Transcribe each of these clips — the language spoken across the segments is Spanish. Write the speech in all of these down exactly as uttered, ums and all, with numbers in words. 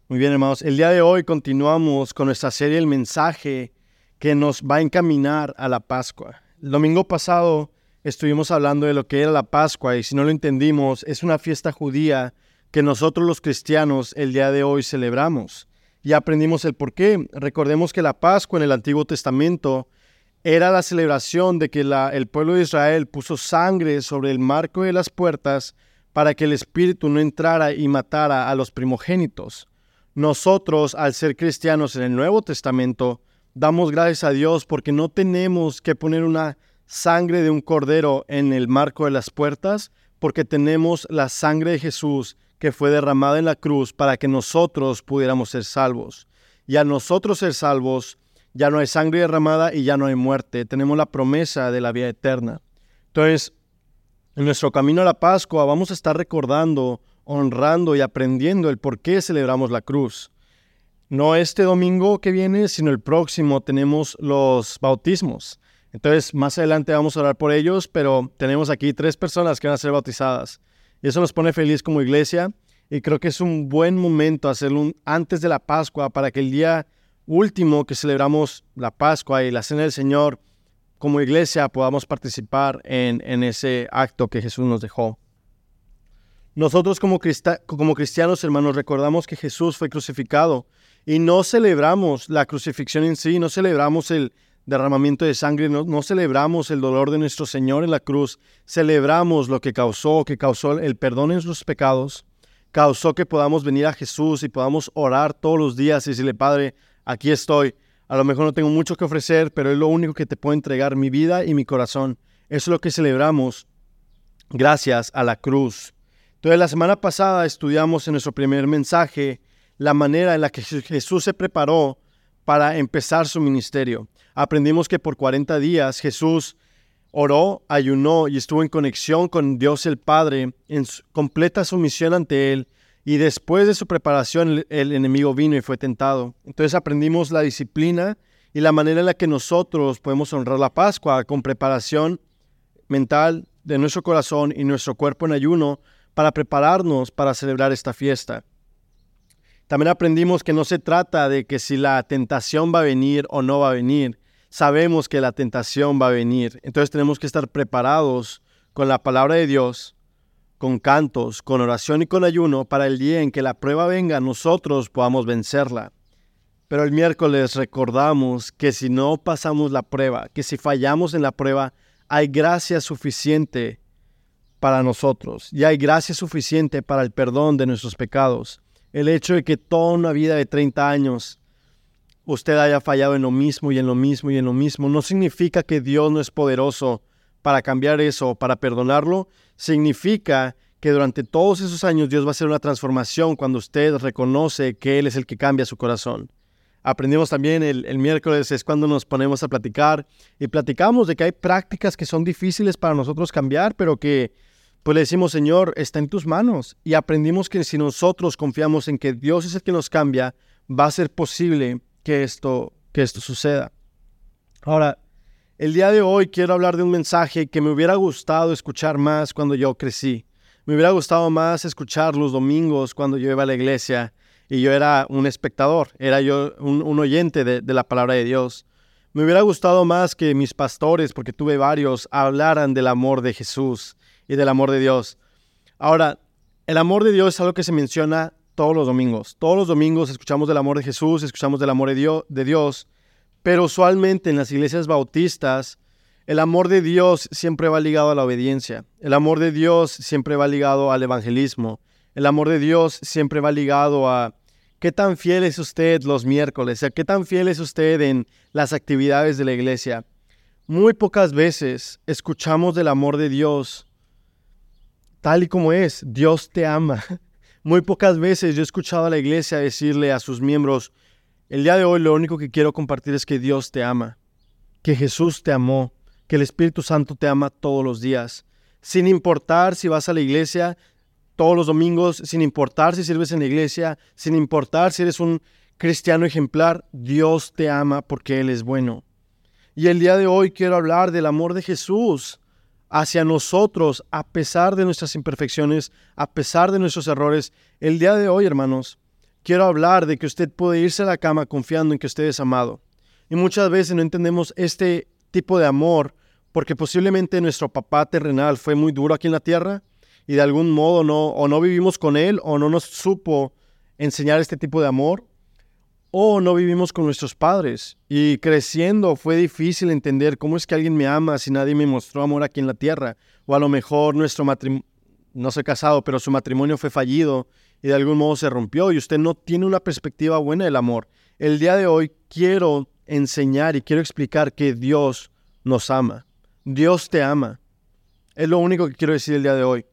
Muy bien, hermanos. El día de hoy continuamos con nuestra serie El Mensaje que nos va a encaminar a la Pascua. El domingo pasado estuvimos hablando de lo que era la Pascua y si no lo entendimos, es una fiesta judía que nosotros los cristianos el día de hoy celebramos. Y aprendimos el por qué. Recordemos que la Pascua en el Antiguo Testamento era la celebración de que la, el pueblo de Israel puso sangre sobre el marco de las puertas para que el Espíritu no entrara y matara a los primogénitos. Nosotros, al ser cristianos en el Nuevo Testamento, damos gracias a Dios porque no tenemos que poner una sangre de un cordero en el marco de las puertas, porque tenemos la sangre de Jesús que fue derramada en la cruz para que nosotros pudiéramos ser salvos. Y al nosotros ser salvos, ya no hay sangre derramada y ya no hay muerte. Tenemos la promesa de la vida eterna. Entonces, en nuestro camino a la Pascua vamos a estar recordando, honrando y aprendiendo el por qué celebramos la cruz. No este domingo que viene, sino el próximo tenemos los bautismos. Entonces, más adelante vamos a orar por ellos, pero tenemos aquí tres personas que van a ser bautizadas. Y eso nos pone feliz como iglesia y creo que es un buen momento hacerlo un, antes de la Pascua para que el día último que celebramos la Pascua y la Cena del Señor, como iglesia podamos participar en, en ese acto que Jesús nos dejó. Nosotros como, crista, como cristianos, hermanos, recordamos que Jesús fue crucificado y no celebramos la crucifixión en sí, no celebramos el derramamiento de sangre, no, no celebramos el dolor de nuestro Señor en la cruz, celebramos lo que causó, que causó el perdón en sus pecados, causó que podamos venir a Jesús y podamos orar todos los días y decirle, Padre, aquí estoy. A lo mejor no tengo mucho que ofrecer, pero es lo único que te puedo entregar, mi vida y mi corazón. Eso es lo que celebramos gracias a la cruz. Entonces, la semana pasada estudiamos en nuestro primer mensaje la manera en la que Jesús se preparó para empezar su ministerio. Aprendimos que por cuarenta días Jesús oró, ayunó y estuvo en conexión con Dios el Padre, en su, completa sumisión ante Él. Y después de su preparación, el, el enemigo vino y fue tentado. Entonces aprendimos la disciplina y la manera en la que nosotros podemos honrar la Pascua con preparación mental de nuestro corazón y nuestro cuerpo en ayuno para prepararnos para celebrar esta fiesta. También aprendimos que no se trata de que si la tentación va a venir o no va a venir. Sabemos que la tentación va a venir. Entonces tenemos que estar preparados con la palabra de Dios, con cantos, con oración y con ayuno, para el día en que la prueba venga, nosotros podamos vencerla. Pero el miércoles recordamos que si no pasamos la prueba, que si fallamos en la prueba, hay gracia suficiente para nosotros y hay gracia suficiente para el perdón de nuestros pecados. El hecho de que toda una vida de treinta años usted haya fallado en lo mismo y en lo mismo y en lo mismo, no significa que Dios no es poderoso para cambiar eso, para perdonarlo. Significa que durante todos esos años Dios va a hacer una transformación cuando usted reconoce que Él es el que cambia su corazón. Aprendimos también el, el miércoles, es cuando nos ponemos a platicar y platicamos de que hay prácticas que son difíciles para nosotros cambiar, pero que pues le decimos, Señor, está en tus manos. Y aprendimos que si nosotros confiamos en que Dios es el que nos cambia, va a ser posible que esto, que esto suceda. Ahora, el día de hoy quiero hablar de un mensaje que me hubiera gustado escuchar más cuando yo crecí. Me hubiera gustado más escuchar los domingos cuando yo iba a la iglesia y yo era un espectador, era yo un, un oyente de, de la palabra de Dios. Me hubiera gustado más que mis pastores, porque tuve varios, hablaran del amor de Jesús y del amor de Dios. Ahora, el amor de Dios es algo que se menciona todos los domingos. Todos los domingos escuchamos del amor de Jesús, escuchamos del amor de Dios, de Dios. Pero usualmente en las iglesias bautistas, el amor de Dios siempre va ligado a la obediencia. El amor de Dios siempre va ligado al evangelismo. El amor de Dios siempre va ligado a qué tan fiel es usted los miércoles, a qué tan fiel es usted en las actividades de la iglesia. Muy pocas veces escuchamos del amor de Dios tal y como es. Dios te ama. Muy pocas veces yo he escuchado a la iglesia decirle a sus miembros, el día de hoy lo único que quiero compartir es que Dios te ama, que Jesús te amó, que el Espíritu Santo te ama todos los días. Sin importar si vas a la iglesia todos los domingos, sin importar si sirves en la iglesia, sin importar si eres un cristiano ejemplar, Dios te ama porque Él es bueno. Y el día de hoy quiero hablar del amor de Jesús hacia nosotros, a pesar de nuestras imperfecciones, a pesar de nuestros errores. El día de hoy, hermanos, quiero hablar de que usted puede irse a la cama confiando en que usted es amado. Y muchas veces no entendemos este tipo de amor porque posiblemente nuestro papá terrenal fue muy duro aquí en la tierra y de algún modo no, o no vivimos con él o no nos supo enseñar este tipo de amor, o no vivimos con nuestros padres y creciendo fue difícil entender cómo es que alguien me ama si nadie me mostró amor aquí en la tierra, o a lo mejor nuestro matrimonio, no soy casado, pero su matrimonio fue fallido y de algún modo se rompió y usted no tiene una perspectiva buena del amor. El día de hoy quiero enseñar y quiero explicar que Dios nos ama. Dios te ama. Es lo único que quiero decir el día de hoy.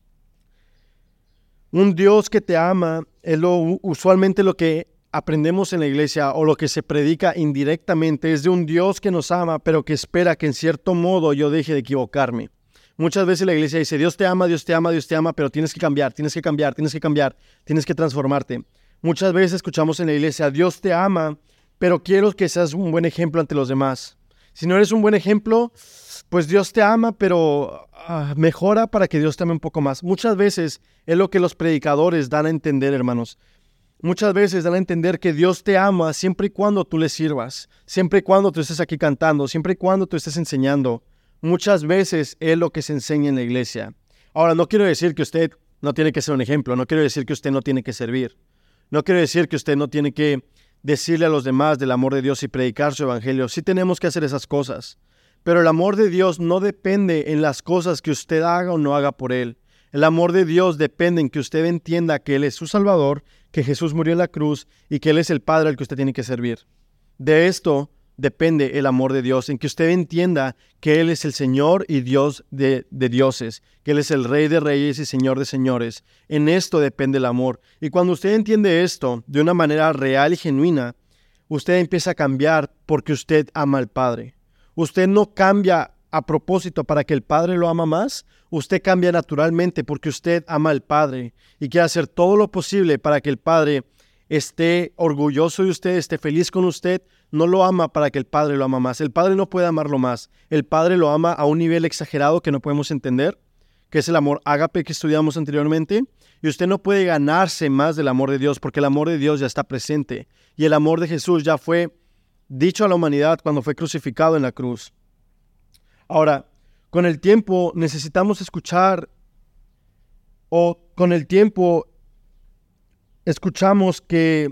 Un Dios que te ama es lo, usualmente lo que aprendemos en la iglesia o lo que se predica indirectamente es de un Dios que nos ama, pero que espera que en cierto modo yo deje de equivocarme. Muchas veces la iglesia dice, Dios te ama, Dios te ama, Dios te ama, pero tienes que cambiar, tienes que cambiar, tienes que cambiar, tienes que transformarte. Muchas veces escuchamos en la iglesia, Dios te ama, pero quiero que seas un buen ejemplo ante los demás. Si no eres un buen ejemplo, pues Dios te ama, pero uh, mejora para que Dios te ame un poco más. Muchas veces es lo que los predicadores dan a entender, hermanos. Muchas veces dan a entender que Dios te ama siempre y cuando tú le sirvas, siempre y cuando tú estés aquí cantando, siempre y cuando tú estés enseñando. Muchas veces es lo que se enseña en la iglesia. Ahora, no quiero decir que usted no tiene que ser un ejemplo, no quiero decir que usted no tiene que servir, no quiero decir que usted no tiene que decirle a los demás del amor de Dios y predicar su evangelio. Sí tenemos que hacer esas cosas, pero el amor de Dios no depende en las cosas que usted haga o no haga por Él. El amor de Dios depende en que usted entienda que Él es su Salvador, que Jesús murió en la cruz y que Él es el Padre al que usted tiene que servir. De esto depende el amor de Dios, en que usted entienda que Él es el Señor y Dios de, de dioses, que Él es el Rey de reyes y Señor de señores. En esto depende el amor. Y cuando usted entiende esto de una manera real y genuina, usted empieza a cambiar porque usted ama al Padre. Usted no cambia a propósito para que el Padre lo ama más, usted cambia naturalmente porque usted ama al Padre y quiere hacer todo lo posible para que el Padre esté orgulloso de usted, esté feliz con usted. No lo ama para que el Padre lo ama más. El Padre no puede amarlo más. El Padre lo ama a un nivel exagerado que no podemos entender, que es el amor ágape que estudiamos anteriormente. Y usted no puede ganarse más del amor de Dios porque el amor de Dios ya está presente. Y el amor de Jesús ya fue dicho a la humanidad cuando fue crucificado en la cruz. Ahora, con el tiempo necesitamos escuchar, o con el tiempo escuchamos que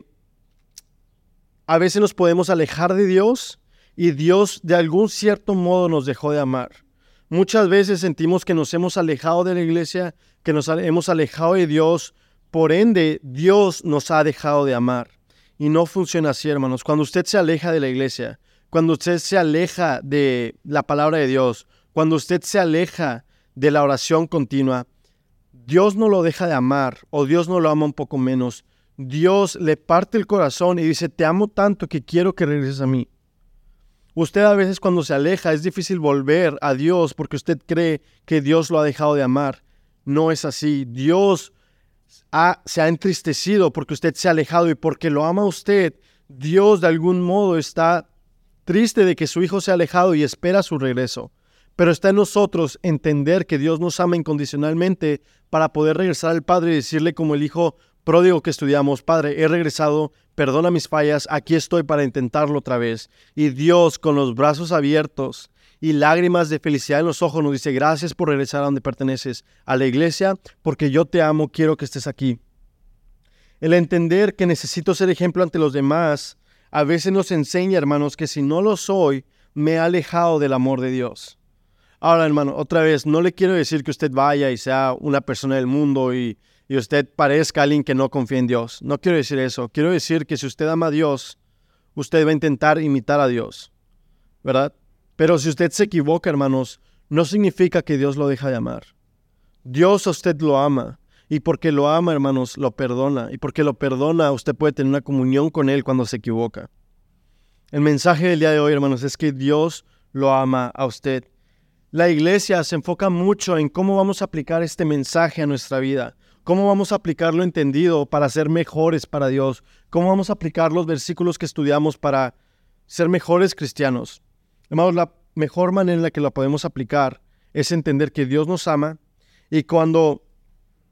a veces nos podemos alejar de Dios y Dios de algún cierto modo nos dejó de amar. Muchas veces sentimos que nos hemos alejado de la iglesia, que nos hemos alejado de Dios, por ende Dios nos ha dejado de amar. Y no funciona así, hermanos. Cuando usted se aleja de la iglesia, cuando usted se aleja de la palabra de Dios, cuando usted se aleja de la oración continua, Dios no lo deja de amar o Dios no lo ama un poco menos. Dios le parte el corazón y dice, te amo tanto que quiero que regreses a mí. Usted a veces cuando se aleja es difícil volver a Dios porque usted cree que Dios lo ha dejado de amar. No es así. Dios ha, se ha entristecido porque usted se ha alejado y porque lo ama a usted. Dios de algún modo está triste de que su hijo se ha alejado y espera su regreso. Pero está en nosotros entender que Dios nos ama incondicionalmente para poder regresar al Padre y decirle como el hijo pródigo que estudiamos, Padre, he regresado, perdona mis fallas, aquí estoy para intentarlo otra vez. Y Dios con los brazos abiertos y lágrimas de felicidad en los ojos nos dice, gracias por regresar a donde perteneces, a la iglesia, porque yo te amo, quiero que estés aquí. El entender que necesito ser ejemplo ante los demás, a veces nos enseña, hermanos, que si no lo soy, me he alejado del amor de Dios. Ahora, hermano, otra vez, no le quiero decir que usted vaya y sea una persona del mundo y, y usted parezca alguien que no confía en Dios. No quiero decir eso. Quiero decir que si usted ama a Dios, usted va a intentar imitar a Dios, ¿verdad? Pero si usted se equivoca, hermanos, no significa que Dios lo deja de amar. Dios a usted lo ama. Y porque lo ama, hermanos, lo perdona. Y porque lo perdona, usted puede tener una comunión con Él cuando se equivoca. El mensaje del día de hoy, hermanos, es que Dios lo ama a usted. La iglesia se enfoca mucho en cómo vamos a aplicar este mensaje a nuestra vida. Cómo vamos a aplicarlo entendido para ser mejores para Dios. Cómo vamos a aplicar los versículos que estudiamos para ser mejores cristianos. Hermanos, la mejor manera en la que lo podemos aplicar es entender que Dios nos ama y cuando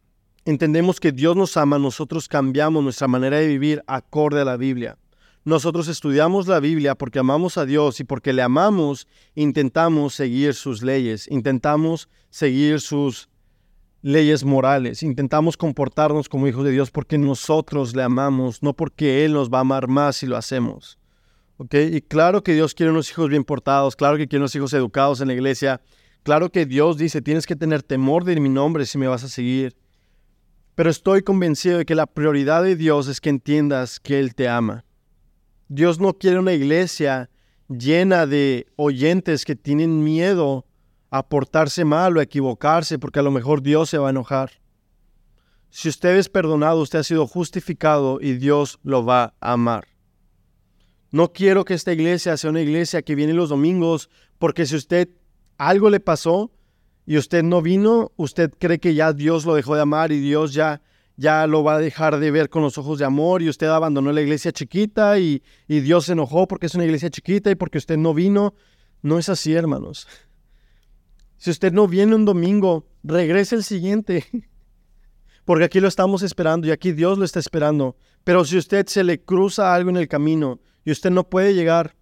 entendemos que Dios nos ama, nosotros cambiamos nuestra manera de vivir acorde a la Biblia. Nosotros estudiamos la Biblia porque amamos a Dios y porque le amamos, intentamos seguir sus leyes, intentamos seguir sus leyes morales, intentamos comportarnos como hijos de Dios porque nosotros le amamos, no porque Él nos va a amar más si lo hacemos. ¿Okay? Y claro que Dios quiere unos hijos bien portados, claro que quiere unos hijos educados en la iglesia, claro que Dios dice, tienes que tener temor de mi nombre si me vas a seguir. Pero estoy convencido de que la prioridad de Dios es que entiendas que Él te ama. Dios no quiere una iglesia llena de oyentes que tienen miedo a portarse mal o a equivocarse porque a lo mejor Dios se va a enojar. Si usted es perdonado, usted ha sido justificado y Dios lo va a amar. No quiero que esta iglesia sea una iglesia que viene los domingos porque si usted algo le pasó y usted no vino, usted cree que ya Dios lo dejó de amar y Dios ya, ya lo va a dejar de ver con los ojos de amor y usted abandonó la iglesia chiquita y, y Dios se enojó porque es una iglesia chiquita y porque usted no vino. No es así, hermanos. Si usted no viene un domingo, regrese el siguiente. Porque aquí lo estamos esperando y aquí Dios lo está esperando. Pero si usted se le cruza algo en el camino y usted no puede llegar,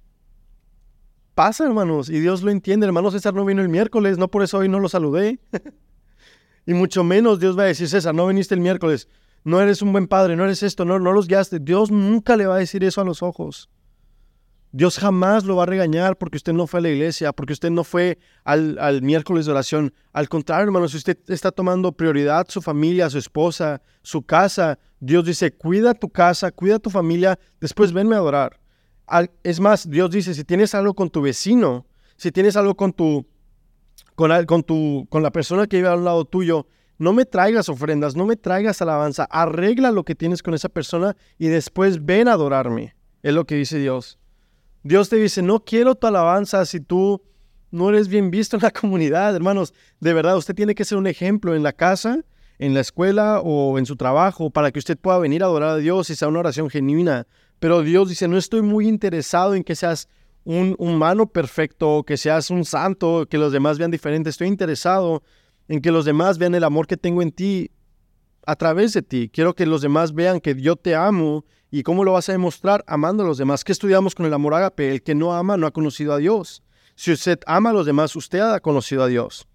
pasa, hermanos, y Dios lo entiende. Hermano César no vino el miércoles, no por eso hoy no lo saludé. Y mucho menos Dios va a decir, César, no viniste el miércoles, no eres un buen padre, no eres esto, no, no los guiaste. Dios nunca le va a decir eso a los ojos. Dios jamás lo va a regañar porque usted no fue a la iglesia, porque usted no fue al, al miércoles de oración. Al contrario, hermanos, si usted está tomando prioridad su familia, su esposa, su casa, Dios dice, cuida tu casa, cuida tu familia, después venme a adorar. Al, es más, Dios dice, si tienes algo con tu vecino, si tienes algo con tu, con, con tu, con la persona que vive al lado tuyo, no me traigas ofrendas, no me traigas alabanza, arregla lo que tienes con esa persona y después ven a adorarme. Es lo que dice Dios. Dios te dice, no quiero tu alabanza si tú no eres bien visto en la comunidad, hermanos. De verdad, usted tiene que ser un ejemplo en la casa, en la escuela o en su trabajo para que usted pueda venir a adorar a Dios y sea una oración genuina. Pero Dios dice, no estoy muy interesado en que seas un humano perfecto, que seas un santo, que los demás vean diferente. Estoy interesado en que los demás vean el amor que tengo en ti a través de ti. Quiero que los demás vean que yo te amo. ¿Y cómo lo vas a demostrar? Amando a los demás. ¿Qué estudiamos con el amor ágape? El que no ama no ha conocido a Dios. Si usted ama a los demás, usted ha conocido a Dios.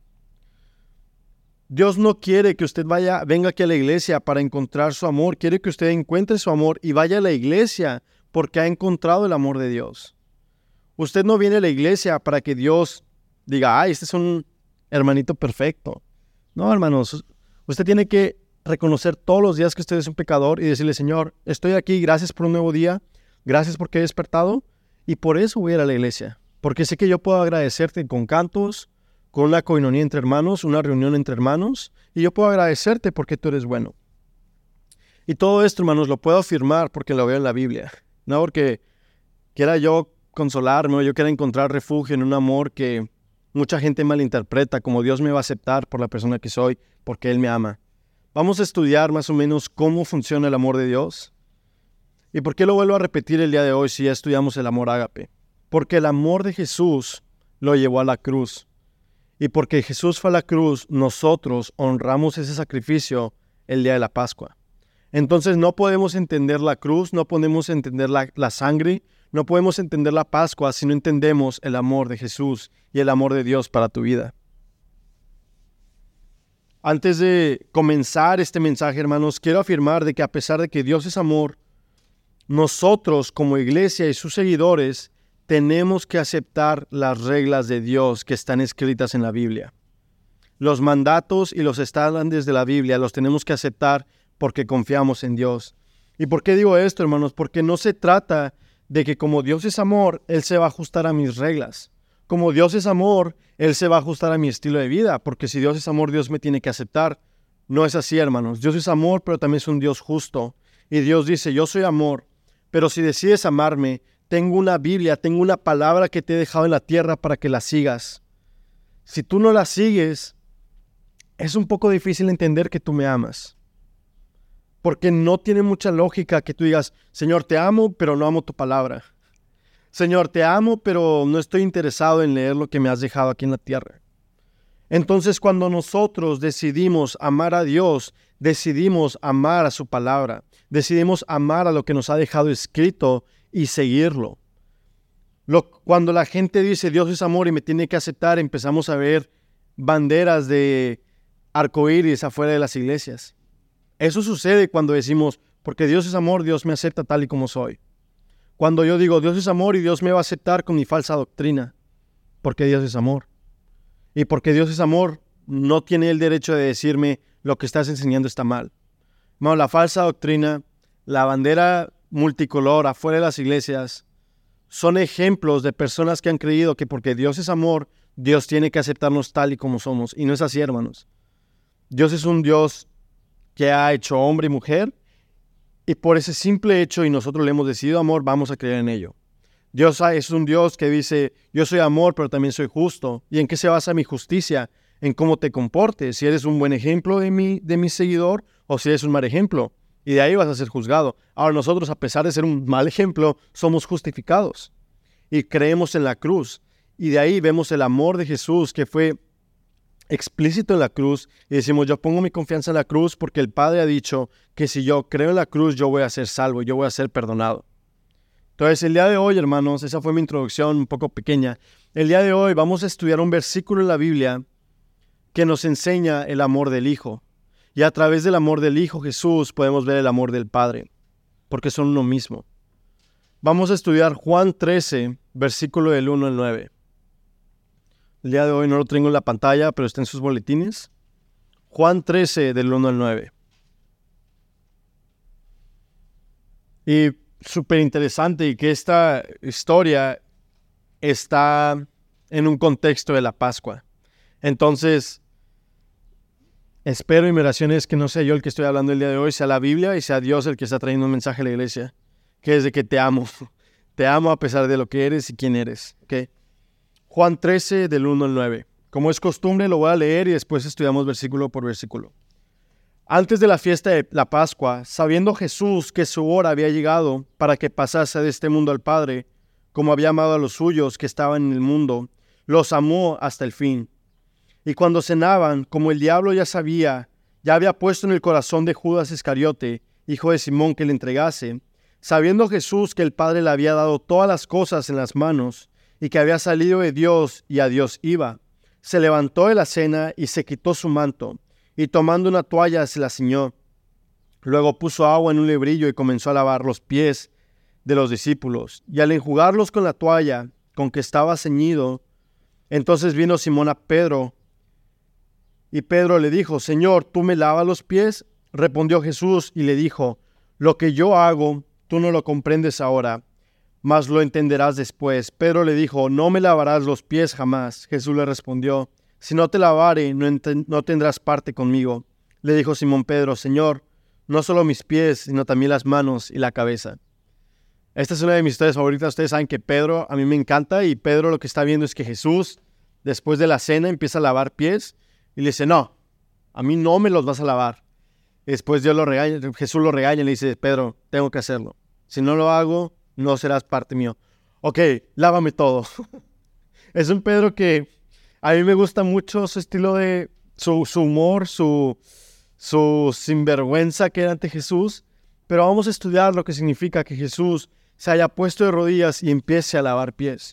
Dios no quiere que usted vaya, venga aquí a la iglesia para encontrar su amor. Quiere que usted encuentre su amor y vaya a la iglesia porque ha encontrado el amor de Dios. Usted no viene a la iglesia para que Dios diga, ay, este es un hermanito perfecto. No, hermanos, usted tiene que reconocer todos los días que usted es un pecador y decirle, Señor, estoy aquí, gracias por un nuevo día, gracias porque he despertado y por eso voy a ir a la iglesia, porque sé que yo puedo agradecerte con cantos, con una coinonía entre hermanos, una reunión entre hermanos, y yo puedo agradecerte porque tú eres bueno. Y todo esto, hermanos, lo puedo afirmar porque lo veo en la Biblia, no porque quiera yo consolarme o yo quiera encontrar refugio en un amor que mucha gente malinterpreta, como Dios me va a aceptar por la persona que soy, porque Él me ama. Vamos a estudiar más o menos cómo funciona el amor de Dios. ¿Y por qué lo vuelvo a repetir el día de hoy si ya estudiamos el amor ágape? Porque el amor de Jesús lo llevó a la cruz. Y porque Jesús fue a la cruz, nosotros honramos ese sacrificio el día de la Pascua. Entonces no podemos entender la cruz, no podemos entender la, la sangre, no podemos entender la Pascua si no entendemos el amor de Jesús y el amor de Dios para tu vida. Antes de comenzar este mensaje, hermanos, quiero afirmar de que a pesar de que Dios es amor, nosotros como iglesia y sus seguidores tenemos que aceptar las reglas de Dios que están escritas en la Biblia. Los mandatos y los estándares de la Biblia los tenemos que aceptar porque confiamos en Dios. ¿Y por qué digo esto, hermanos? Porque no se trata de que como Dios es amor, Él se va a ajustar a mis reglas. Como Dios es amor, Él se va a ajustar a mi estilo de vida, porque si Dios es amor, Dios me tiene que aceptar. No es así, hermanos. Dios es amor, pero también es un Dios justo. Y Dios dice, yo soy amor, pero si decides amarme, tengo una Biblia, tengo una palabra que te he dejado en la tierra para que la sigas. Si tú no la sigues, es un poco difícil entender que tú me amas. Porque no tiene mucha lógica que tú digas, Señor, te amo, pero no amo tu palabra. Señor, te amo, pero no estoy interesado en leer lo que me has dejado aquí en la tierra. Entonces, cuando nosotros decidimos amar a Dios, decidimos amar a su palabra, decidimos amar a lo que nos ha dejado escrito y seguirlo. Lo, cuando la gente dice Dios es amor y me tiene que aceptar, empezamos a ver banderas de arcoíris afuera de las iglesias. Eso sucede cuando decimos, porque Dios es amor, Dios me acepta tal y como soy. Cuando yo digo Dios es amor y Dios me va a aceptar con mi falsa doctrina, porque Dios es amor. Y porque Dios es amor, no tiene el derecho de decirme lo que estás enseñando está mal. No, la falsa doctrina, la bandera multicolor afuera de las iglesias, son ejemplos de personas que han creído que porque Dios es amor, Dios tiene que aceptarnos tal y como somos. Y no es así, hermanos. Dios es un Dios que ha hecho hombre y mujer, y por ese simple hecho, y nosotros le hemos decidido amor, vamos a creer en ello. Dios es un Dios que dice, yo soy amor, pero también soy justo. ¿Y en qué se basa mi justicia? En cómo te comportes. Si eres un buen ejemplo de mi, de mi seguidor, o si eres un mal ejemplo. Y de ahí vas a ser juzgado. Ahora nosotros, a pesar de ser un mal ejemplo, somos justificados. Y creemos en la cruz. Y de ahí vemos el amor de Jesús que fue explícito en la cruz. Y decimos, yo pongo mi confianza en la cruz porque el Padre ha dicho que si yo creo en la cruz, yo voy a ser salvo, yo voy a ser perdonado. Entonces, el día de hoy, hermanos, esa fue mi introducción un poco pequeña. El día de hoy vamos a estudiar un versículo en la Biblia que nos enseña el amor del Hijo. Y a través del amor del Hijo Jesús podemos ver el amor del Padre, porque son uno mismo. Vamos a estudiar Juan trece, versículo del uno al nueve. El día de hoy no lo tengo en la pantalla, pero está en sus boletines. Juan trece, del uno al nueve. Y súper interesante y que esta historia está en un contexto de la Pascua. Entonces, espero y mi oración es que no sea yo el que estoy hablando el día de hoy, sea la Biblia y sea Dios el que está trayendo un mensaje a la iglesia, que es de que te amo. Te amo a pesar de lo que eres y quién eres. ¿Okay? Juan trece, del uno al nueve. Como es costumbre, lo voy a leer y después estudiamos versículo por versículo. Antes de la fiesta de la Pascua, sabiendo Jesús que su hora había llegado para que pasase de este mundo al Padre, como había amado a los suyos que estaban en el mundo, los amó hasta el fin. Y cuando cenaban, como el diablo ya sabía, ya había puesto en el corazón de Judas Iscariote, hijo de Simón, que le entregase, sabiendo Jesús que el Padre le había dado todas las cosas en las manos, y que había salido de Dios y a Dios iba, se levantó de la cena y se quitó su manto, y tomando una toalla se la ciñó. Luego puso agua en un lebrillo y comenzó a lavar los pies de los discípulos. Y al enjugarlos con la toalla con que estaba ceñido, entonces vino Simón a Pedro. Y Pedro le dijo, Señor, ¿tú me lavas los pies? Respondió Jesús y le dijo, lo que yo hago, tú no lo comprendes ahora, mas lo entenderás después. Pedro le dijo, no me lavarás los pies jamás. Jesús le respondió, si no te lavare, no, ent- no tendrás parte conmigo. Le dijo Simón Pedro, Señor, no solo mis pies, sino también las manos y la cabeza. Esta es una de mis historias favoritas. Ustedes saben que Pedro, a mí me encanta, y Pedro lo que está viendo es que Jesús, después de la cena, empieza a lavar pies, y le dice, no, a mí no me los vas a lavar. Y después Dios lo regaña, Jesús lo regaña y le dice, Pedro, tengo que hacerlo. Si no lo hago, no serás parte mío. Ok, lávame todo. Es un Pedro que a mí me gusta mucho su estilo de, su, su humor, su, su sinvergüenza que era ante Jesús. Pero vamos a estudiar lo que significa que Jesús se haya puesto de rodillas y empiece a lavar pies.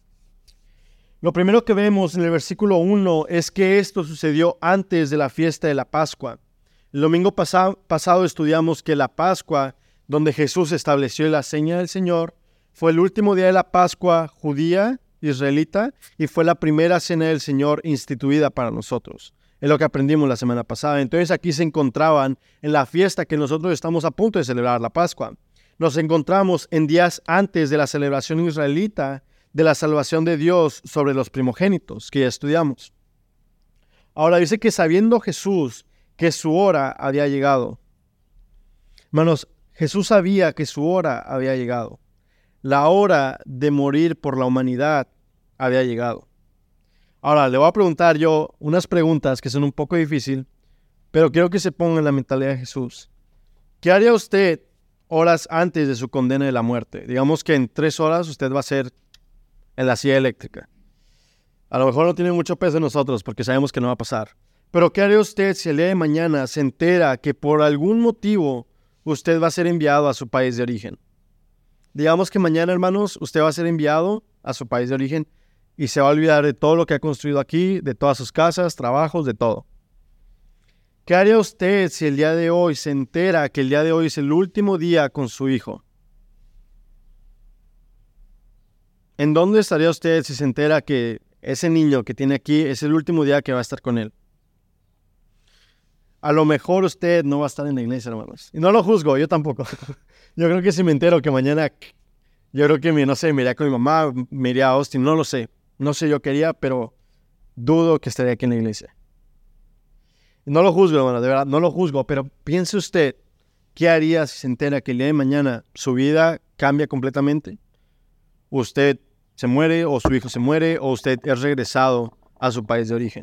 Lo primero que vemos en el versículo uno es que esto sucedió antes de la fiesta de la Pascua. El domingo pasa, pasado estudiamos que la Pascua, donde Jesús estableció la seña del Señor, fue el último día de la Pascua judía, israelita, y fue la primera cena del Señor instituida para nosotros. Es lo que aprendimos la semana pasada. Entonces aquí se encontraban en la fiesta que nosotros estamos a punto de celebrar, la Pascua. Nos encontramos en días antes de la celebración israelita de la salvación de Dios sobre los primogénitos, que ya estudiamos. Ahora dice que sabiendo Jesús que su hora había llegado. Hermanos, Jesús sabía que su hora había llegado. La hora de morir por la humanidad había llegado. Ahora, le voy a preguntar yo unas preguntas que son un poco difíciles, pero quiero que se ponga en la mentalidad de Jesús. ¿Qué haría usted horas antes de su condena de la muerte? Digamos que en tres horas usted va a ser en la silla eléctrica. A lo mejor no tiene mucho peso en nosotros porque sabemos que no va a pasar. Pero ¿qué haría usted si el día de mañana se entera que por algún motivo usted va a ser enviado a su país de origen? Digamos que mañana, hermanos, usted va a ser enviado a su país de origen y se va a olvidar de todo lo que ha construido aquí, de todas sus casas, trabajos, de todo. ¿Qué haría usted si el día de hoy se entera que el día de hoy es el último día con su hijo? ¿En dónde estaría usted si se entera que ese niño que tiene aquí es el último día que va a estar con él? A lo mejor usted no va a estar en la iglesia, hermanos. Y no lo juzgo, yo tampoco. Yo creo que si me entero que mañana, yo creo que, no sé, me iría con mi mamá, me iría a Austin, no lo sé. No sé, yo quería, pero dudo que estaría aquí en la iglesia. No lo juzgo, hermano, de verdad, no lo juzgo, pero piense usted, ¿qué haría si se entera que el día de mañana su vida cambia completamente? Usted se muere, o su hijo se muere, o usted es regresado a su país de origen.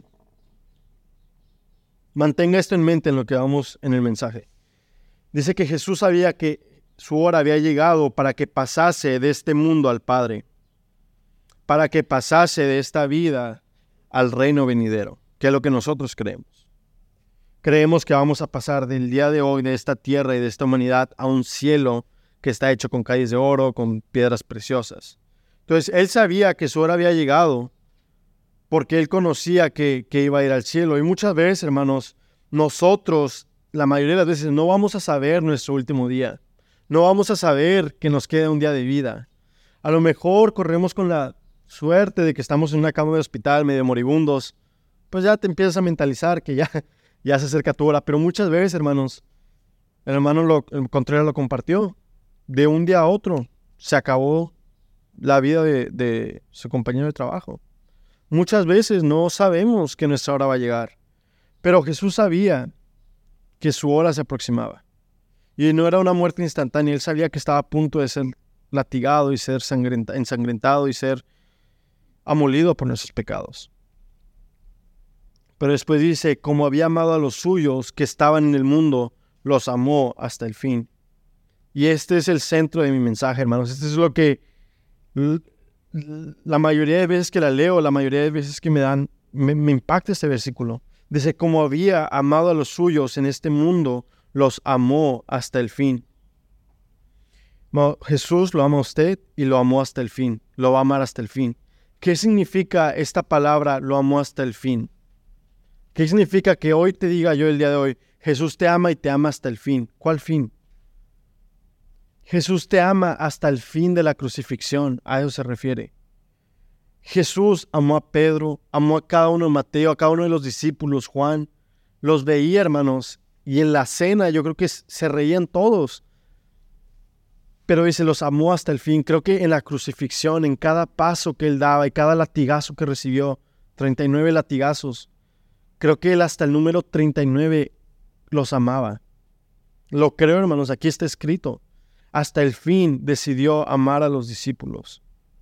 Mantenga esto en mente en lo que vamos en el mensaje. Dice que Jesús sabía que su hora había llegado para que pasase de este mundo al Padre, para que pasase de esta vida al reino venidero, que es lo que nosotros creemos. Creemos que vamos a pasar del día de hoy, de esta tierra y de esta humanidad, a un cielo que está hecho con calles de oro, con piedras preciosas. Entonces, él sabía que su hora había llegado porque él conocía que, que iba a ir al cielo. Y muchas veces, hermanos, nosotros, la mayoría de las veces, no vamos a saber nuestro último día. No vamos a saber que nos queda un día de vida. A lo mejor corremos con la suerte de que estamos en una cama de hospital medio moribundos. Pues ya te empiezas a mentalizar que ya... ya se acerca tu hora, pero muchas veces, hermanos, el hermano lo, el Contreras lo compartió, de un día a otro se acabó la vida de, de su compañero de trabajo. Muchas veces no sabemos que nuestra hora va a llegar, pero Jesús sabía que su hora se aproximaba, y no era una muerte instantánea. Él sabía que estaba a punto de ser latigado y ser ensangrentado y ser amolido por nuestros pecados. Pero después dice, como había amado a los suyos que estaban en el mundo, los amó hasta el fin. Y este es el centro de mi mensaje, hermanos. Este es lo que la mayoría de veces que la leo, la mayoría de veces que me dan, me, me impacta este versículo. Dice, como había amado a los suyos en este mundo, los amó hasta el fin. Jesús lo ama a usted y lo amó hasta el fin. Lo va a amar hasta el fin. ¿Qué significa esta palabra, lo amó hasta el fin? ¿Qué significa que hoy te diga yo el día de hoy, Jesús te ama y te ama hasta el fin? ¿Cuál fin? Jesús te ama hasta el fin de la crucifixión, a eso se refiere. Jesús amó a Pedro, amó a cada uno de Mateo, a cada uno de los discípulos, Juan. Los veía, hermanos, y en la cena yo creo que se reían todos. Pero dice, los amó hasta el fin. Creo que en la crucifixión, en cada paso que él daba y cada latigazo que recibió, treinta y nueve latigazos, creo que él hasta el número treinta y nueve los amaba. Lo creo, hermanos, aquí está escrito. Hasta el fin decidió amar a los discípulos.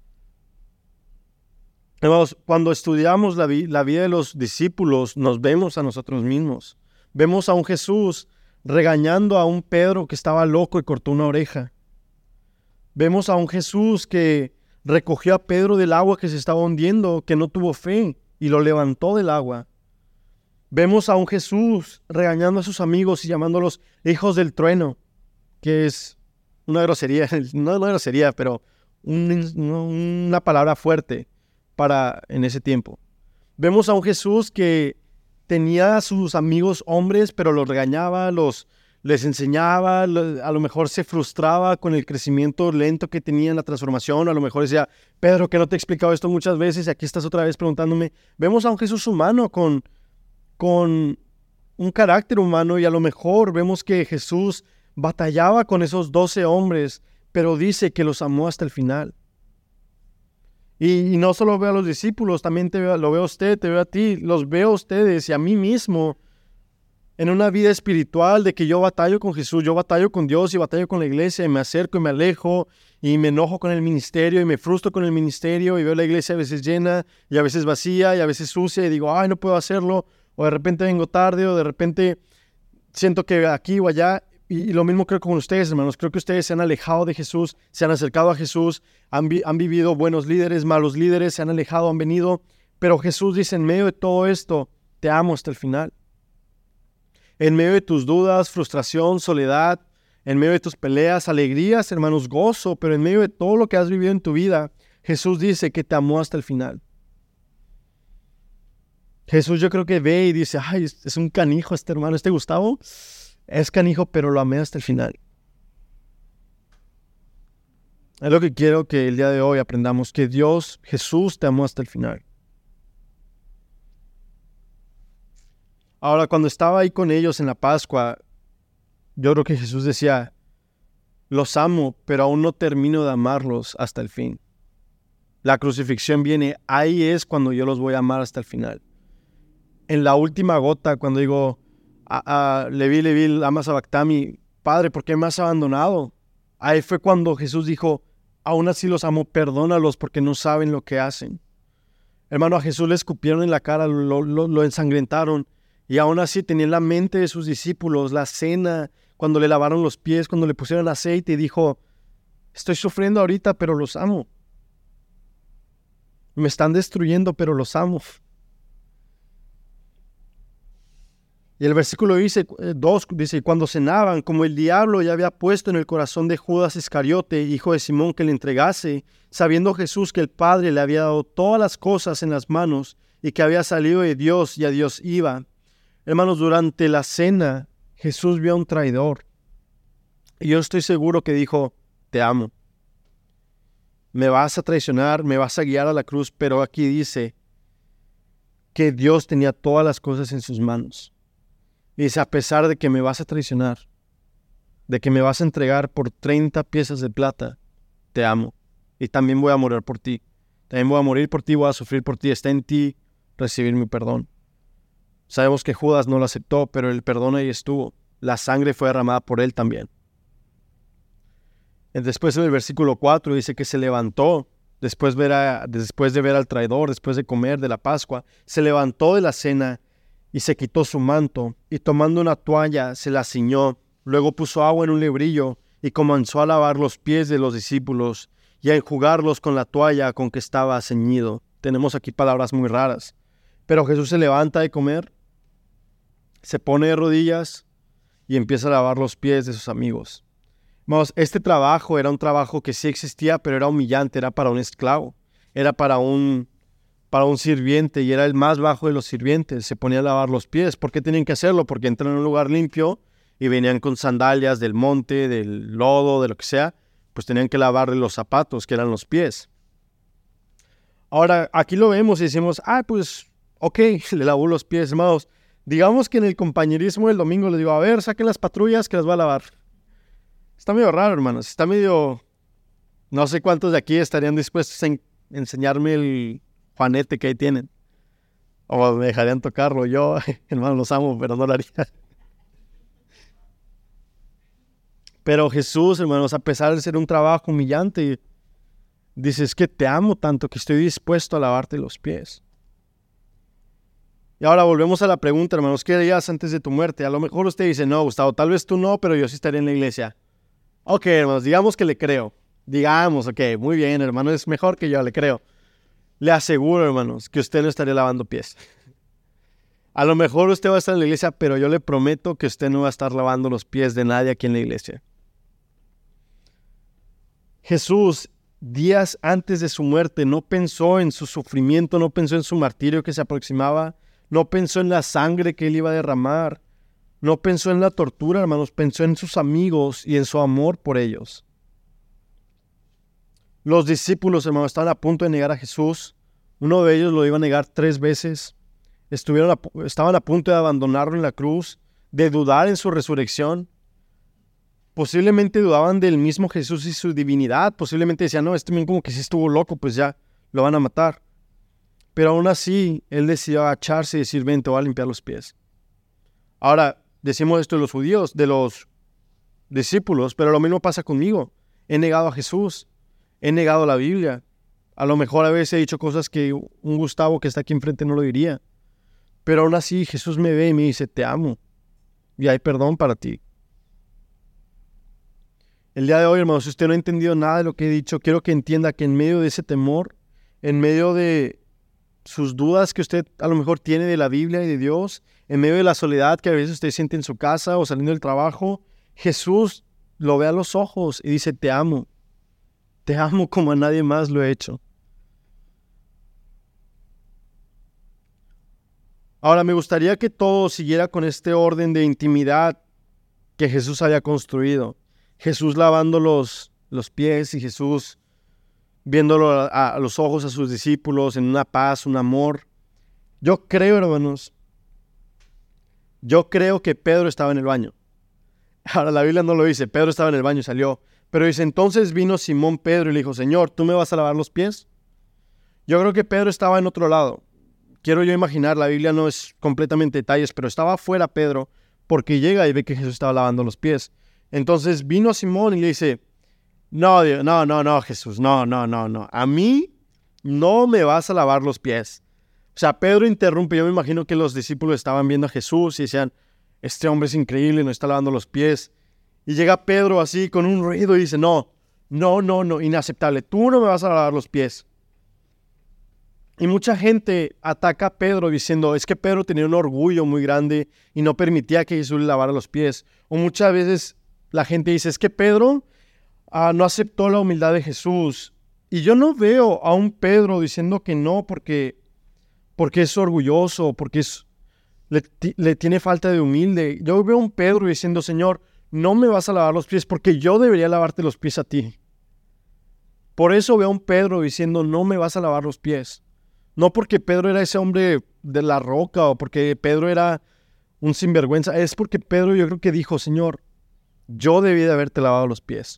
Hermanos, cuando estudiamos la, vi- la vida de los discípulos, nos vemos a nosotros mismos. Vemos a un Jesús regañando a un Pedro que estaba loco y cortó una oreja. Vemos a un Jesús que recogió a Pedro del agua que se estaba hundiendo, que no tuvo fe, y lo levantó del agua. Vemos a un Jesús regañando a sus amigos y llamándolos hijos del trueno, que es una grosería, no una grosería, pero un, una palabra fuerte para en ese tiempo. Vemos a un Jesús que tenía a sus amigos hombres, pero los regañaba, los, les enseñaba, a lo mejor se frustraba con el crecimiento lento que tenía en la transformación, a lo mejor decía, Pedro, que no te he explicado esto muchas veces y aquí estás otra vez preguntándome. Vemos a un Jesús humano con... con un carácter humano, y a lo mejor vemos que Jesús batallaba con esos doce hombres, pero dice que los amó hasta el final. Y, y no solo veo a los discípulos, también te veo, lo veo a usted, te veo a ti, los veo a ustedes y a mí mismo en una vida espiritual de que yo batallo con Jesús, yo batallo con Dios y batallo con la iglesia, y me acerco y me alejo y me enojo con el ministerio y me frustro con el ministerio y veo la iglesia a veces llena y a veces vacía y a veces sucia y digo, ay, no puedo hacerlo. O de repente vengo tarde, o de repente siento que aquí o allá. Y, y lo mismo creo con ustedes, hermanos. Creo que ustedes se han alejado de Jesús, se han acercado a Jesús, han, vi, han vivido buenos líderes, malos líderes, se han alejado, han venido. Pero Jesús dice, en medio de todo esto, te amo hasta el final. En medio de tus dudas, frustración, soledad, en medio de tus peleas, alegrías, hermanos, gozo, pero en medio de todo lo que has vivido en tu vida, Jesús dice que te amó hasta el final. Jesús yo creo que ve y dice, ay, es un canijo este hermano, este Gustavo es canijo, pero lo amé hasta el final. Es lo que quiero que el día de hoy aprendamos, que Dios, Jesús te amó hasta el final. Ahora, cuando estaba ahí con ellos en la Pascua, yo creo que Jesús decía, los amo, pero aún no termino de amarlos hasta el fin. La crucifixión viene, ahí es cuando yo los voy a amar hasta el final. En la última gota, cuando digo, a, a, Leví, Leví, lama sabactami, Padre, ¿por qué me has abandonado? Ahí fue cuando Jesús dijo, aún así los amo, perdónalos porque no saben lo que hacen. Hermano, a Jesús le escupieron en la cara, lo, lo, lo ensangrentaron, y aún así tenía en la mente de sus discípulos la cena, cuando le lavaron los pies, cuando le pusieron aceite, y dijo, estoy sufriendo ahorita, pero los amo. Me están destruyendo, pero los amo. Y el versículo dice, dos, dice, cuando cenaban, como el diablo ya había puesto en el corazón de Judas Iscariote, hijo de Simón, que le entregase, sabiendo Jesús que el Padre le había dado todas las cosas en las manos y que había salido de Dios y a Dios iba. Hermanos, durante la cena, Jesús vio a un traidor. Y yo estoy seguro que dijo, te amo. Me vas a traicionar, me vas a guiar a la cruz, pero aquí dice que Dios tenía todas las cosas en sus manos. Y dice, a pesar de que me vas a traicionar, de que me vas a entregar por treinta piezas de plata, te amo. Y también voy a morir por ti. También voy a morir por ti, voy a sufrir por ti. Está en ti recibir mi perdón. Sabemos que Judas no lo aceptó, pero el perdón ahí estuvo. La sangre fue derramada por él también. Después en el versículo cuatro dice que se levantó, después, ver a, después de ver al traidor, después de comer de la Pascua, se levantó de la cena y se quitó su manto, y tomando una toalla se la ciñó, luego puso agua en un lebrillo y comenzó a lavar los pies de los discípulos y a enjugarlos con la toalla con que estaba ceñido. Tenemos aquí palabras muy raras. Pero Jesús se levanta de comer, se pone de rodillas y empieza a lavar los pies de sus amigos. Vamos, este trabajo era un trabajo que sí existía, pero era humillante, era para un esclavo, era para un... para un sirviente, y era el más bajo de los sirvientes. Se ponía a lavar los pies. ¿Por qué tenían que hacerlo? Porque entran en un lugar limpio y venían con sandalias del monte, del lodo, de lo que sea, pues tenían que lavarle los zapatos, que eran los pies. Ahora, aquí lo vemos y decimos, ah, pues, ok, le lavó los pies, hermanos. Digamos que en el compañerismo del domingo le digo, a ver, saquen las patrullas que las voy a lavar. Está medio raro, hermanos. Está medio... No sé cuántos de aquí estarían dispuestos a en- enseñarme el Juanete que ahí tienen. O me dejarían tocarlo. Yo, hermano, los amo, pero no lo haría. Pero Jesús, hermanos, a pesar de ser un trabajo humillante, dice, es que te amo tanto que estoy dispuesto a lavarte los pies. Y ahora volvemos a la pregunta, hermanos, ¿qué harías antes de tu muerte? A lo mejor usted dice, no, Gustavo, tal vez tú no, pero yo sí estaría en la iglesia. Ok, hermanos, digamos que le creo. Digamos, ok, muy bien, hermano, es mejor que yo, le creo. Le aseguro, hermanos, que usted no estaría lavando pies. A lo mejor usted va a estar en la iglesia, pero yo le prometo que usted no va a estar lavando los pies de nadie aquí en la iglesia. Jesús, días antes de su muerte, no pensó en su sufrimiento, no pensó en su martirio que se aproximaba, no pensó en la sangre que él iba a derramar, no pensó en la tortura, hermanos, pensó en sus amigos y en su amor por ellos. Los discípulos, hermanos, estaban a punto de negar a Jesús. Uno de ellos lo iba a negar tres veces. Estuvieron a, estaban a punto de abandonarlo en la cruz, de dudar en su resurrección. Posiblemente dudaban del mismo Jesús y su divinidad. Posiblemente decían, no, este bien como que sí estuvo loco, pues ya lo van a matar. Pero aún así, él decidió agacharse y decir, ven, te voy a limpiar los pies. Ahora, decimos esto de los judíos, de los discípulos, pero lo mismo pasa conmigo. He negado a Jesús. He negado la Biblia. A lo mejor a veces he dicho cosas que un Gustavo que está aquí enfrente no lo diría. Pero aún así Jesús me ve y me dice, te amo. Y hay perdón para ti. El día de hoy, hermanos, si usted no ha entendido nada de lo que he dicho, quiero que entienda que en medio de ese temor, en medio de, sus dudas que usted a lo mejor tiene de la Biblia y de Dios, en medio de la soledad que a veces usted siente en su casa o saliendo del trabajo, Jesús lo ve a los ojos y dice, te amo, te amo como a nadie más lo he hecho. Ahora, me gustaría que todo siguiera con este orden de intimidad que Jesús había construido. Jesús lavando los, los pies y Jesús viéndolo a, a los ojos a sus discípulos en una paz, un amor. Yo creo, hermanos, yo creo que Pedro estaba en el baño. Ahora, la Biblia no lo dice, Pedro estaba en el baño y salió. Pero dice, entonces vino Simón Pedro y le dijo, Señor, ¿tú me vas a lavar los pies? Yo creo que Pedro estaba en otro lado. Quiero yo imaginar, la Biblia no es completamente detalles, pero estaba afuera Pedro porque llega y ve que Jesús estaba lavando los pies. Entonces vino Simón y le dice, no, Dios, no, no, no, Jesús, no, no, no, no. A mí no me vas a lavar los pies. O sea, Pedro interrumpe. Yo me imagino que los discípulos estaban viendo a Jesús y decían, este hombre es increíble, nos está lavando los pies. Y llega Pedro así con un ruido y dice, no, no, no, no, inaceptable. Tú no me vas a lavar los pies. Y mucha gente ataca a Pedro diciendo, es que Pedro tenía un orgullo muy grande y no permitía que Jesús le lavara los pies. O muchas veces la gente dice, es que Pedro uh, no aceptó la humildad de Jesús. Y yo no veo a un Pedro diciendo que no porque, porque es orgulloso, porque es, le, le tiene falta de humilde. Yo veo a un Pedro diciendo, Señor, no me vas a lavar los pies porque yo debería lavarte los pies a ti. Por eso veo a un Pedro diciendo, no me vas a lavar los pies. No porque Pedro era ese hombre de la roca o porque Pedro era un sinvergüenza. Es porque Pedro yo creo que dijo, Señor, yo debí de haberte lavado los pies.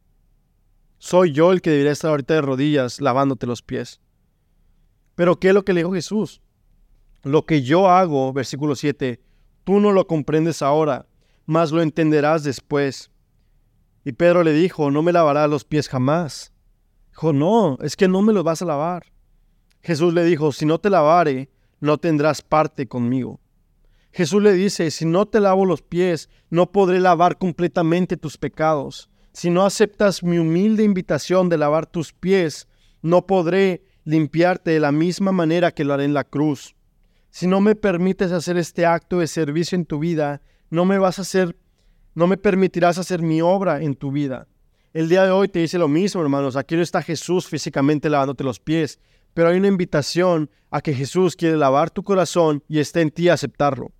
Soy yo el que debería estar ahorita de rodillas lavándote los pies. Pero ¿qué es lo que le dijo Jesús? Lo que yo hago, versículo siete, tú no lo comprendes ahora, mas lo entenderás después. Y Pedro le dijo, no me lavarás los pies jamás. Dijo, no, es que no me los vas a lavar. Jesús le dijo, si no te lavare, no tendrás parte conmigo. Jesús le dice, si no te lavo los pies, no podré lavar completamente tus pecados. Si no aceptas mi humilde invitación de lavar tus pies, no podré limpiarte de la misma manera que lo haré en la cruz. Si no me permites hacer este acto de servicio en tu vida, no me vas a hacer, no me permitirás hacer mi obra en tu vida. El día de hoy te dice lo mismo, hermanos. Aquí no está Jesús físicamente lavándote los pies, pero hay una invitación a que Jesús quiere lavar tu corazón y está en ti aceptarlo.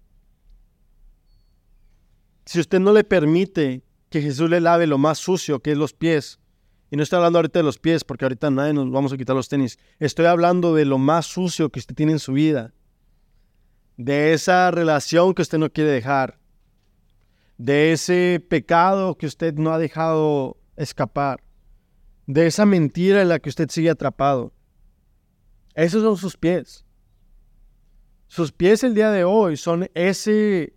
Si usted no le permite que Jesús le lave lo más sucio, que es los pies, y no estoy hablando ahorita de los pies, porque ahorita nadie nos vamos a quitar los tenis, estoy hablando de lo más sucio que usted tiene en su vida, de esa relación que usted no quiere dejar, de ese pecado que usted no ha dejado escapar, de esa mentira en la que usted sigue atrapado. Esos son sus pies. Sus pies el día de hoy son ese,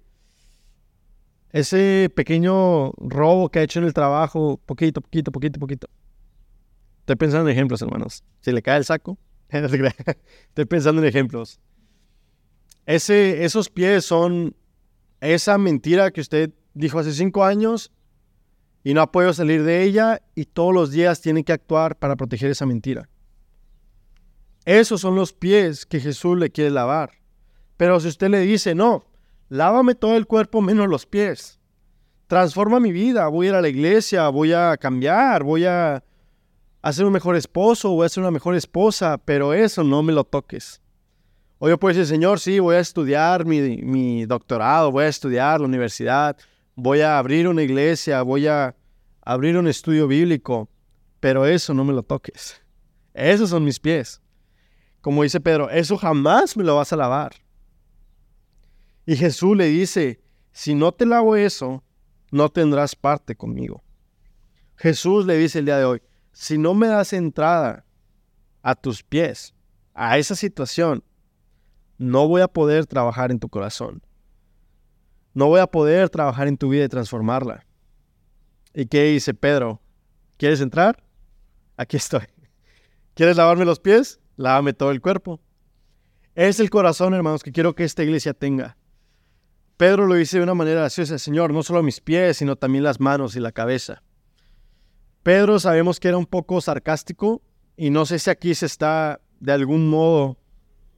ese pequeño robo que ha hecho en el trabajo, poquito, poquito, poquito, poquito. Estoy pensando en ejemplos, hermanos. Si le cae el saco, estoy pensando en ejemplos. Ese, esos pies son esa mentira que usted dijo hace cinco años y no ha podido salir de ella y todos los días tiene que actuar para proteger esa mentira. Esos son los pies que Jesús le quiere lavar. Pero si usted le dice, no, lávame todo el cuerpo menos los pies. Transforma mi vida, voy a ir a la iglesia, voy a cambiar, voy a hacer un mejor esposo, voy a ser una mejor esposa, pero eso no me lo toques. O yo puedo decir, Señor, sí, voy a estudiar mi, mi doctorado, voy a estudiar la universidad, voy a abrir una iglesia, voy a abrir un estudio bíblico, pero eso no me lo toques. Esos son mis pies. Como dice Pedro, eso jamás me lo vas a lavar. Y Jesús le dice, si no te lavo eso, no tendrás parte conmigo. Jesús le dice el día de hoy, si no me das entrada a tus pies, a esa situación, no voy a poder trabajar en tu corazón. No voy a poder trabajar en tu vida y transformarla. ¿Y qué dice Pedro? ¿Quieres entrar? Aquí estoy. ¿Quieres lavarme los pies? Lávame todo el cuerpo. Es el corazón, hermanos, que quiero que esta iglesia tenga. Pedro lo dice de una manera graciosa, Señor, no solo mis pies, sino también las manos y la cabeza. Pedro sabemos que era un poco sarcástico y no sé si aquí se está de algún modo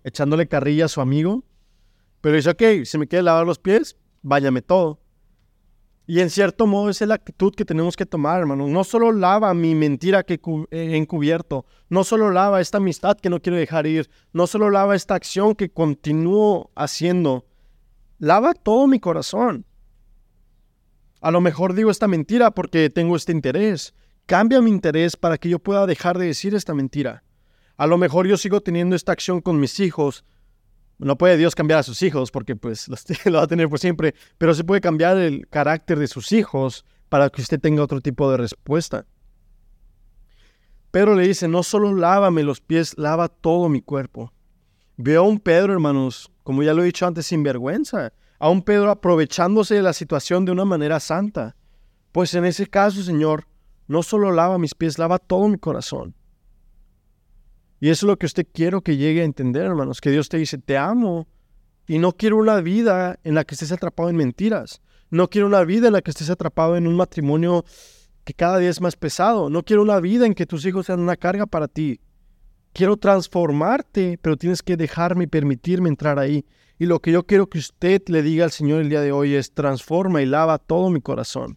echándole carrilla a su amigo. Pero dice, ok, si me quiere lavar los pies, váyame todo. Y en cierto modo esa es la actitud que tenemos que tomar, hermanos. No solo lava mi mentira que he encubierto, no solo lava esta amistad que no quiero dejar ir, no solo lava esta acción que continúo haciendo, lava todo mi corazón. A lo mejor digo esta mentira porque tengo este interés. Cambia mi interés para que yo pueda dejar de decir esta mentira. A lo mejor yo sigo teniendo esta acción con mis hijos. No puede Dios cambiar a sus hijos porque pues los, lo va a tener por siempre, pero se puede cambiar el carácter de sus hijos para que usted tenga otro tipo de respuesta. Pedro le dice, no solo lávame los pies, lava todo mi cuerpo. Veo a un Pedro, hermanos, como ya lo he dicho antes, sin vergüenza. A un Pedro aprovechándose de la situación de una manera santa. Pues en ese caso, Señor, no solo lava mis pies, lava todo mi corazón. Y eso es lo que usted quiero que llegue a entender, hermanos, que Dios te dice, te amo y no quiero una vida en la que estés atrapado en mentiras. No quiero una vida en la que estés atrapado en un matrimonio que cada día es más pesado. No quiero una vida en que tus hijos sean una carga para ti. Quiero transformarte, pero tienes que dejarme y permitirme entrar ahí. Y lo que yo quiero que usted le diga al Señor el día de hoy es, transforma y lava todo mi corazón.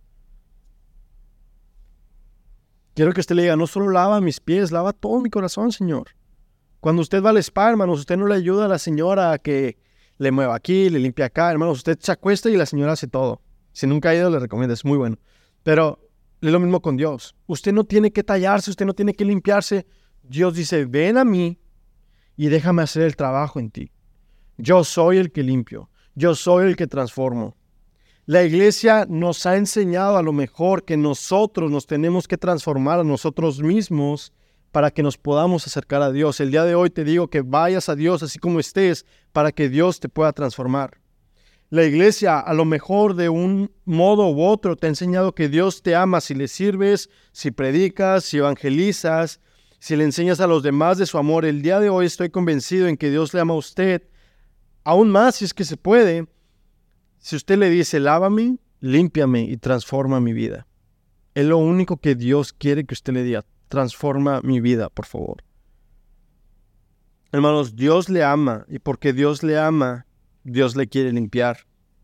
Quiero que usted le diga, no solo lava mis pies, lava todo mi corazón, Señor. Cuando usted va al spa, hermanos, usted no le ayuda a la señora a que le mueva aquí, le limpie acá. Hermanos, usted se acuesta y la señora hace todo. Si nunca ha ido, le recomiendo, es muy bueno. Pero es lo mismo con Dios. Usted no tiene que tallarse, usted no tiene que limpiarse. Dios dice, ven a mí y déjame hacer el trabajo en ti. Yo soy el que limpio. Yo soy el que transformo. La iglesia nos ha enseñado a lo mejor que nosotros nos tenemos que transformar a nosotros mismos para que nos podamos acercar a Dios. El día de hoy te digo que vayas a Dios así como estés para que Dios te pueda transformar. La iglesia a lo mejor de un modo u otro te ha enseñado que Dios te ama si le sirves, si predicas, si evangelizas, si le enseñas a los demás de su amor. El día de hoy estoy convencido en que Dios le ama a usted, aún más si es que se puede. Si usted le dice, lávame, límpiame y transforma mi vida. Es lo único que Dios quiere que usted le diga. Transforma mi vida, por favor. Hermanos, Dios le ama y porque Dios le ama, Dios le quiere limpiar.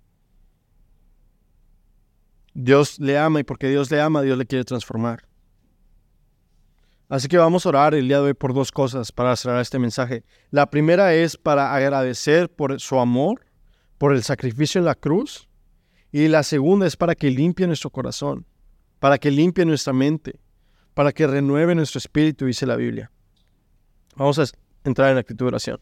Dios le ama y porque Dios le ama, Dios le quiere transformar. Así que vamos a orar el día de hoy por dos cosas para cerrar este mensaje. La primera es para agradecer por su amor, por el sacrificio en la cruz, y la segunda es para que limpie nuestro corazón, para que limpie nuestra mente, para que renueve nuestro espíritu, dice la Biblia. Vamos a entrar en actitud de oración.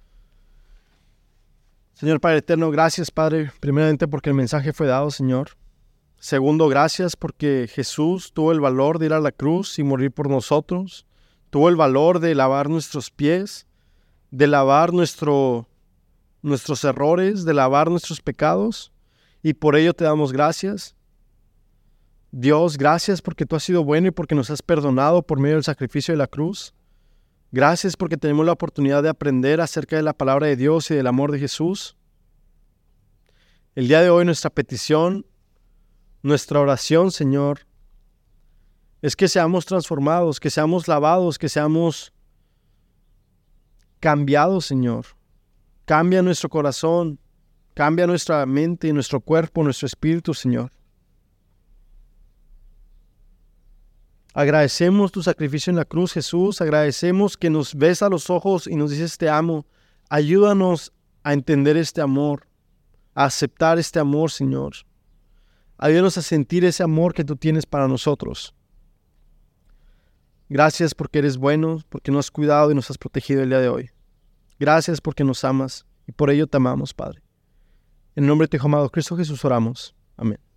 Señor Padre eterno, gracias, Padre, primeramente porque el mensaje fue dado, Señor. Segundo, gracias porque Jesús tuvo el valor de ir a la cruz y morir por nosotros. Tuvo el valor de lavar nuestros pies, de lavar nuestro nuestros errores, de lavar nuestros pecados, y por ello te damos gracias. Dios, gracias porque tú has sido bueno y porque nos has perdonado por medio del sacrificio de la cruz. Gracias porque tenemos la oportunidad de aprender acerca de la palabra de Dios y del amor de Jesús. El día de hoy nuestra petición, nuestra oración, Señor, es que seamos transformados, que seamos lavados, que seamos cambiados, Señor. Cambia nuestro corazón, cambia nuestra mente, nuestro cuerpo, nuestro espíritu, Señor. Agradecemos tu sacrificio en la cruz, Jesús. Agradecemos que nos ves a los ojos y nos dices te amo. Ayúdanos a entender este amor, a aceptar este amor, Señor. Ayúdanos a sentir ese amor que tú tienes para nosotros. Gracias porque eres bueno, porque nos has cuidado y nos has protegido el día de hoy. Gracias porque nos amas y por ello te amamos, Padre. En el nombre de tu Hijo amado Cristo Jesús oramos. Amén.